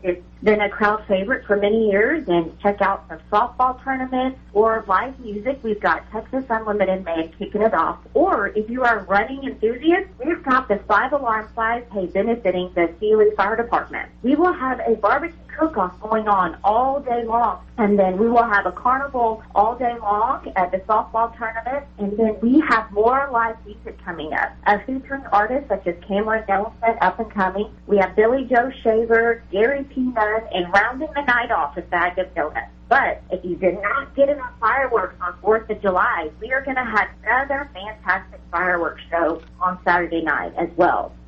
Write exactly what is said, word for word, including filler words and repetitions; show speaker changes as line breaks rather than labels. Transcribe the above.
It's been a crowd favorite for many years, and check out the softball tournaments or live music. We've got Texas Unlimited Band kicking it off. Or if you are a running enthusiast, we've got the Five Alarm five K benefiting the Sealy Fire Department. We will have a barbecue cook-off going on all day long, and then we will have a carnival all day long at the softball tournament, and then we have more live music coming up, uh, featuring artists such as Cameron Nelson, up and coming. We have Billy Joe Shaver, Gary P. Nunn, and rounding the night off with Bag of Donuts. But if you did not get enough fireworks on fourth of July, we are going to have another fantastic fireworks show on Saturday night as well.